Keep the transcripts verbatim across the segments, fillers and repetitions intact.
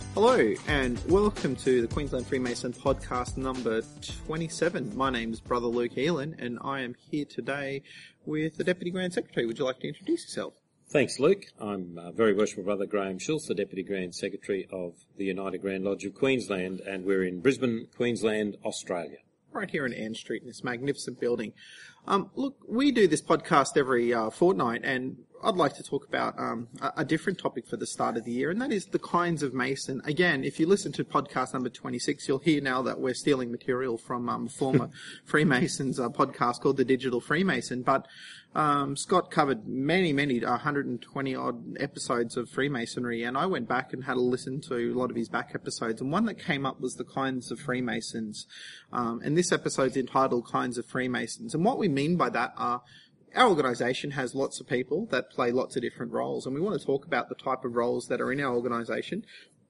Hello and welcome to the Queensland Freemason podcast number twenty-seven. My name is Brother Luke Elan and I am here today with the Deputy Grand Secretary. Would you like to introduce yourself? Thanks, Luke. I'm uh, Very Worshipful Brother Graham Schultz, the Deputy Grand Secretary of the United Grand Lodge of Queensland, and we're in Brisbane, Queensland, Australia. Right here in Ann Street in this magnificent building. Um, look, we do this podcast every uh, fortnight, and I'd like to talk about um, a, a different topic for the start of the year, and that is the kinds of Mason. Again, if you listen to podcast number twenty-six, you'll hear now that we're stealing material from um, former Freemasons uh, podcast called The Digital Freemason. But um, Scott covered many, many, one hundred twenty odd episodes of Freemasonry, and I went back and had a listen to a lot of his back episodes, and one that came up was the kinds of Freemasons. Um, and this episode's entitled Kinds of Freemasons. And what we mean by that are our organisation has lots of people that play lots of different roles, and we want to talk about the type of roles that are in our organisation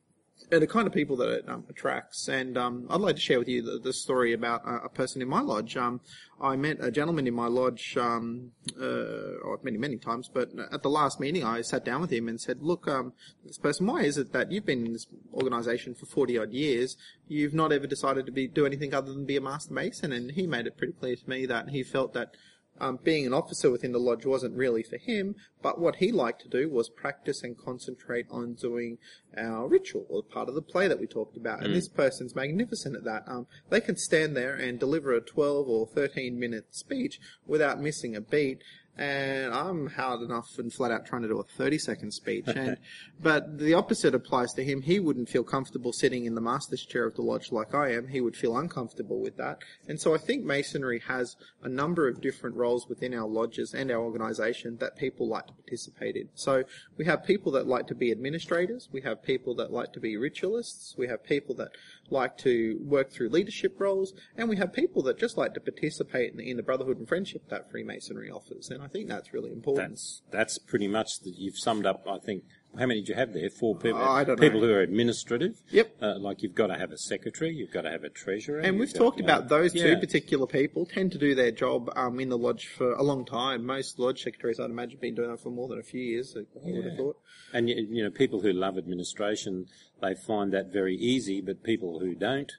and the kind of people that it um, attracts. And um, I'd like to share with you the, the story about a, a person in my lodge. Um, I met a gentleman in my lodge um, uh, oh, many, many times, but at the last meeting I sat down with him and said, look, um, this person, why is it that you've been in this organisation for forty-odd years, you've not ever decided to be do anything other than be a Master Mason? And he made it pretty clear to me that he felt that Um, being an officer within the lodge wasn't really for him, but what he liked to do was practice and concentrate on doing our ritual, or part of the play that we talked about. Mm. And this person's magnificent at that. Um, they can stand there and deliver a twelve or thirteen minute speech without missing a beat. And I'm hard enough and flat out trying to do a thirty second speech. And, but the opposite applies to him. He wouldn't feel comfortable sitting in the master's chair of the lodge like I am. He would feel uncomfortable with that. And so I think Masonry has a number of different roles within our lodges and our organisation that people like to participate in. So we have people that like to be administrators. We have people that like to be ritualists. We have people that like to work through leadership roles. And we have people that just like to participate in the, in the brotherhood and friendship that Freemasonry offers. And I think that's really important. That's, that's pretty much, the, you've summed up, I think, how many did you have there? Four people? Uh, I don't people know. who are administrative. Yep. Uh, like you've got to have a secretary, you've got to have a treasurer. And we've got, talked you know, about those yeah. two particular people tend to do their job um, in the lodge for a long time. Most lodge secretaries, I'd imagine, have been doing that for more than a few years, I yeah. would have thought. And, you know, people who love administration, they find that very easy, but people who don't,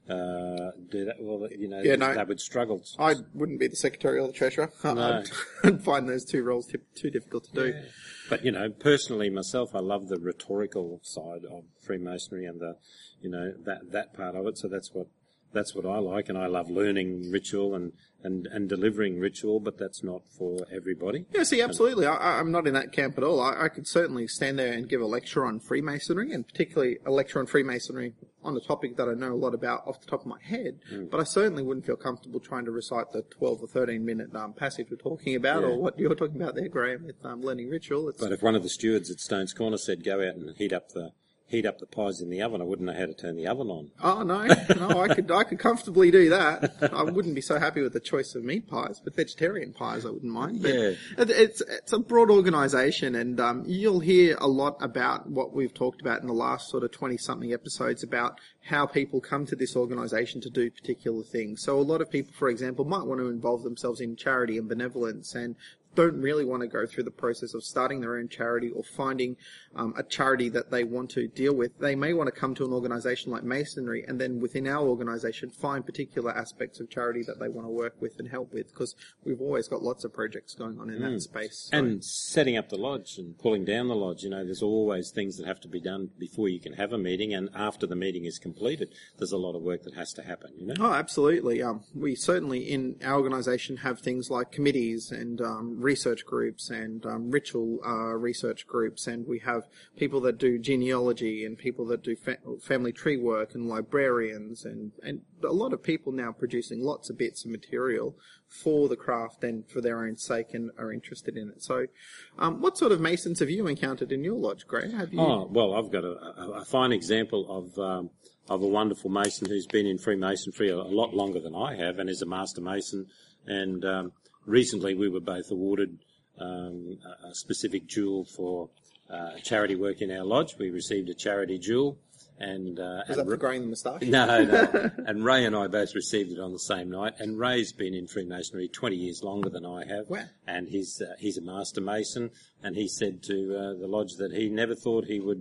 Uh, do that, well, you know, yeah, no, they would struggle. I wouldn't be the secretary or the treasurer. No. I'd, I'd find those two roles too, too difficult to do. Yeah. But, you know, personally myself, I love the rhetorical side of Freemasonry and the, you know, that, that part of it. So that's what, that's what I like. And I love learning ritual and, and, and delivering ritual, but that's not for everybody. Yeah, see, absolutely. I, I'm not in that camp at all. I, I could certainly stand there and give a lecture on Freemasonry, and particularly a lecture on Freemasonry on a topic that I know a lot about off the top of my head, mm. but I certainly wouldn't feel comfortable trying to recite the twelve or thirteen minute um, passage we're talking about, yeah. or what you're talking about there, Graham, with um, learning ritual. It's... But if one of the stewards at Stones Corner said, go out and heat up the heat up the pies in the oven, I wouldn't know how to turn the oven on. Oh, no, no, I could I could comfortably do that. I wouldn't be so happy with the choice of meat pies, but vegetarian pies I wouldn't mind. But yeah. It's, it's a broad organisation, and um, you'll hear a lot about what we've talked about in the last sort of twenty-something episodes about how people come to this organisation to do particular things. So a lot of people, for example, might want to involve themselves in charity and benevolence and don't really want to go through the process of starting their own charity or finding um, a charity that they want to deal with. They may want to come to an organisation like Masonry and then within our organisation find particular aspects of charity that they want to work with and help with, because we've always got lots of projects going on in mm. that space. So. And setting up the lodge and pulling down the lodge, you know, there's always things that have to be done before you can have a meeting, and after the meeting is completed, there's a lot of work that has to happen, you know. Oh, absolutely. Um, we certainly in our organisation have things like committees and um, research groups and um, ritual uh, research groups, and we have people that do genealogy and people that do fa- family tree work and librarians and, and a lot of people now producing lots of bits of material for the craft and for their own sake and are interested in it. So um, what sort of Masons have you encountered in your lodge, Graham? Have you... Oh, well, I've got a, a, a fine example of um, of a wonderful Mason who's been in Freemasonry a, a lot longer than I have and is a Master Mason, and um, recently we were both awarded Um, a specific jewel for uh, charity work in our lodge. We received a charity jewel, and uh, was and that for growing the moustache? No, no. And Ray and I both received it on the same night. And Ray's been in Freemasonry twenty years longer than I have. Wow. And he's uh, he's a Master Mason. And he said to uh, the lodge that he never thought he would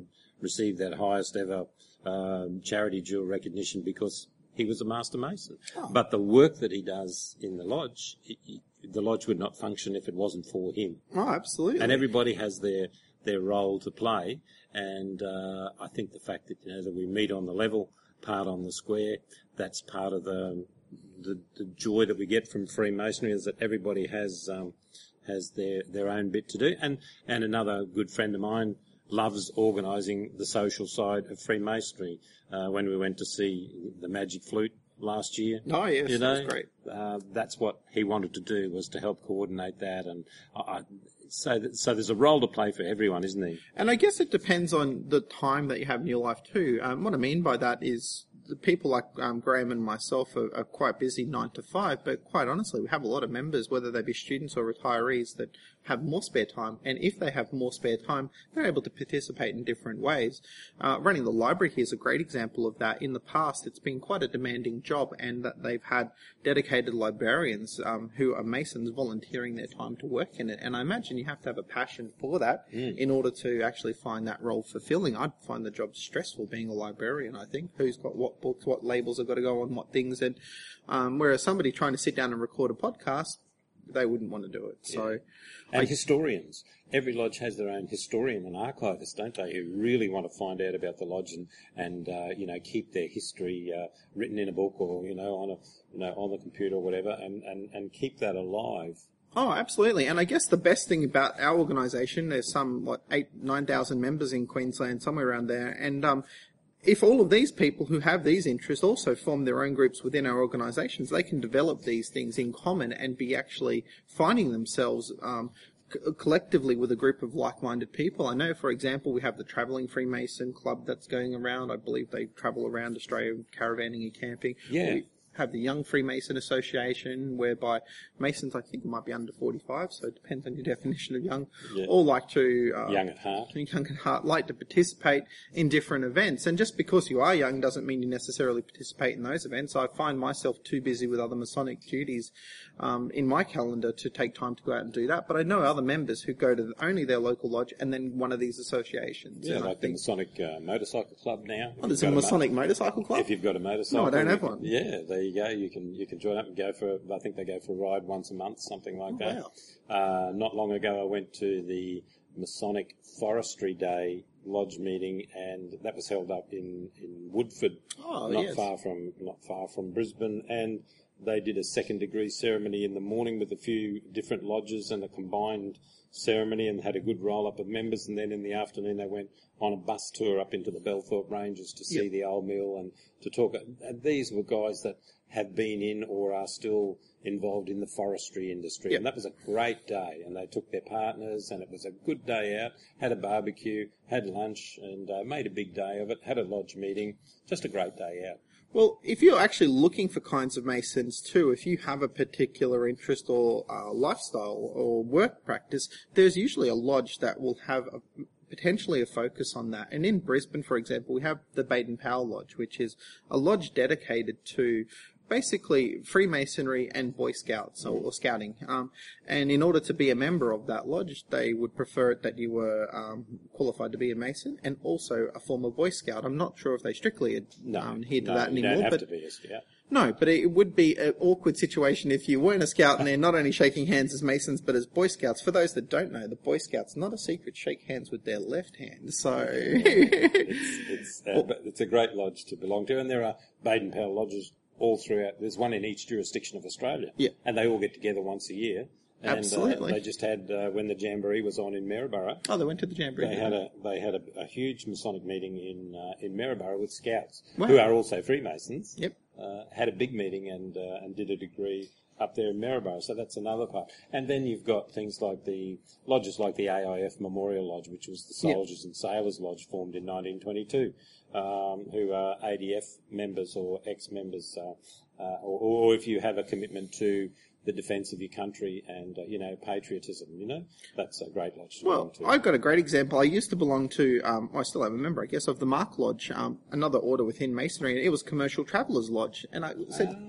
received that highest ever um, charity jewel recognition because he was a master mason. Oh. But the work that he does in the lodge, he, he, the lodge would not function if it wasn't for him. Oh, absolutely. And everybody has their their role to play. And uh, I think the fact that, you know, that we meet on the level, part on the square, that's part of the the, the joy that we get from Freemasonry, is that everybody has um, has their, their own bit to do. And and another good friend of mine loves organising the social side of Freemasonry. Uh, when we went to see the Magic Flute last year, Oh, yes, you know, that's great. Uh, that's what he wanted to do, was to help coordinate that. And I, so, that, so there's a role to play for everyone, isn't there? And I guess it depends on the time that you have in your life too. Um, what I mean by that is the people like um, Graham and myself are, are quite busy nine to five, but quite honestly, we have a lot of members, whether they be students or retirees, that have more spare time. And if they have more spare time, they're able to participate in different ways. Uh, running the library here is a great example of that. In the past, it's been quite a demanding job, and that they've had dedicated librarians um, who are Masons volunteering their time to work in it. And I imagine you have to have a passion for that Mm. in order to actually find that role fulfilling. I'd find the job stressful being a librarian, I think. Who's got what books, what labels have got to go on what things. And um, whereas somebody trying to sit down and record a podcast, they wouldn't want to do it. So, Yeah. And I, historians. Every lodge has their own historian and archivist, don't they, who really want to find out about the lodge and, and uh, you know, keep their history uh, written in a book or, you know, on a, you know, on the computer or whatever, and, and, and keep that alive. Oh, absolutely. And I guess the best thing about our organisation, there's some, what, eight, nine thousand members in Queensland, somewhere around there. And um, if all of these people who have these interests also form their own groups within our organisations, they can develop these things in common and be actually finding themselves um, c- collectively with a group of like-minded people. I know, for example, we have the Travelling Freemason Club that's going around. I believe they travel around Australia caravanning and camping. Yeah. We have the Young Freemason Association, whereby Masons, I think, might be under forty-five, so it depends on your definition of young, Yeah. all like to... Uh, Young at heart. young at heart, like to participate in different events. And just because you are young doesn't mean you necessarily participate in those events. I find myself too busy with other Masonic duties um, in my calendar to take time to go out and do that. But I know other members who go to only their local lodge and then one of these associations. Yeah, And I like the think, Masonic uh, Motorcycle Club now. oh, there's a Masonic motorcycle club? If you've got a motorcycle. No, I don't have you one. can- Yeah, there you go. You can you can join up and go for, I think they go for a ride once a month, something like Oh, that. wow. Uh, not long ago I went to the Masonic Forestry Day lodge meeting, and that was held up in, in Woodford, Oh, not yes. far from not far from Brisbane, and they did a second degree ceremony in the morning with a few different lodges and a combined ceremony, and had a good roll up of members, and then in the afternoon they went on a bus tour up into the Belthorpe Ranges to see Yep. the old mill and to talk. And these were guys that have been in or are still involved in the forestry industry. Yep. And that was a great day, and they took their partners, and it was a good day out, had a barbecue, had lunch, and uh, made a big day of it, had a lodge meeting, just a great day out. Well, if you're actually looking for kinds of Masons too, if you have a particular interest or uh, lifestyle or work practice, there's usually a lodge that will have a, potentially a focus on that. And in Brisbane, for example, we have the Baden Powell Lodge, which is a lodge dedicated to basically Freemasonry and Boy Scouts or, or Scouting. Um, and in order to be a member of that lodge, they would prefer that you were um, qualified to be a Mason and also a former Boy Scout. I'm not sure if they strictly No, um, adhere to no, that you anymore, don't have but to be a scout. no, but it would be an awkward situation if you weren't a scout and they're not only shaking hands as Masons but as Boy Scouts. For those that don't know, the Boy Scouts, not a secret, shake hands with their left hand. So, It's, it's, uh, but it's a great lodge to belong to, and there are Baden Powell lodges all throughout. There's one in each jurisdiction of Australia, Yeah. and they all get together once a year. And, Absolutely. Uh, they just had uh, when the Jamboree was on in Maryborough. oh, they went to the Jamboree. They had a they had a, a huge Masonic meeting in uh, in Maryborough with Scouts, Wow. who are also Freemasons. Yep. Uh, had a big meeting and uh, and did a degree up there in Maryborough. So that's another part. And then you've got things like the lodges like the A I F Memorial Lodge, which was the Yep. Soldiers and Sailors Lodge, formed in nineteen twenty-two, um, who are A D F members or ex-members, uh, uh, or, or if you have a commitment to the defence of your country and, uh, you know, patriotism, you know, that's a great lodge to belong Well, to. I've got a great example. I used to belong to, um, I still am a member, I guess, of the Mark Lodge, um, another order within Masonry, and it was Commercial Travellers Lodge. And I said, Ah.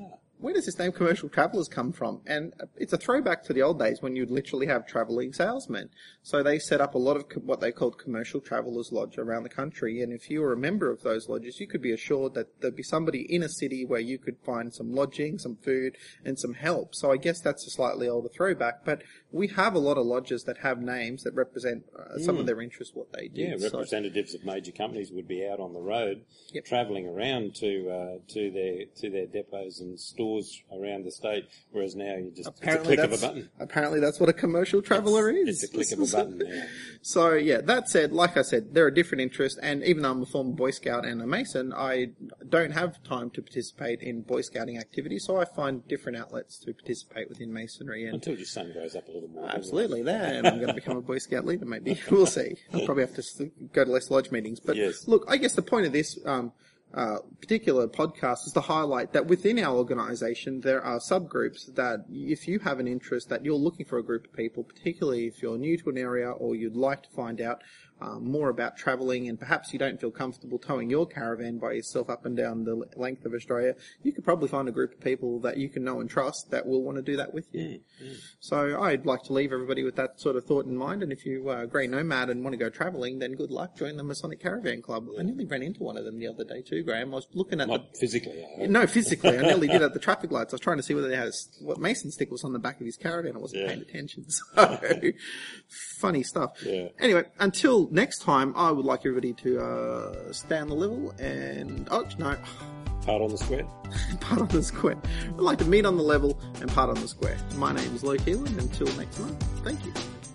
where does this name Commercial Travellers come from? And it's a throwback to the old days when you'd literally have travelling salesmen. So they set up a lot of co- what they called Commercial Travellers Lodge around the country. And if you were a member of those lodges, you could be assured that there'd be somebody in a city where you could find some lodging, some food, and some help. So I guess that's a slightly older throwback. But we have a lot of lodges that have names that represent uh, some mm. of their interests, what they do. Yeah, representatives so. of major companies would be out on the road, yep. travelling around to uh, to their to their depots and stores around the state, whereas now you just apparently it's a click that's, of a button. Apparently that's what a commercial traveller it's, is. It's a click of a button, yeah. So, yeah, that said, like I said, there are different interests, and even though I'm a former Boy Scout and a Mason, I don't have time to participate in Boy Scouting activities, so I find different outlets to participate within Masonry. And until your son grows up a little more. Absolutely, that, and I'm going to become a Boy Scout leader, maybe. We'll see. I'll probably have to go to less lodge meetings. But yes. Look, I guess the point of this um, uh, particular podcast is to highlight that within our organisation there are subgroups that if you have an interest that you're looking for a group of people, particularly if you're new to an area or you'd like to find out um, more about travelling and perhaps you don't feel comfortable towing your caravan by yourself up and down the length of Australia, you could probably find a group of people that you can know and trust that will want to do that with you. Mm, mm. So I'd like to leave everybody with that sort of thought in mind, and if you are a grey nomad and want to go travelling, then good luck, join the Masonic Caravan Club. I nearly ran into one of them the other day too, Graham. I was looking at Not the... physically. I No, physically. I nearly did at the traffic lights. I was trying to see whether they had a, what Mason stick was on the back of his caravan. I wasn't yeah. paying attention. So, funny stuff. Yeah. Anyway, until next time, I would like everybody to uh, stay on the level and... Oh, no. Part on the square. Part on the square. I'd like to meet on the level and part on the square. My name is Luke Heelan. Until next month, thank you.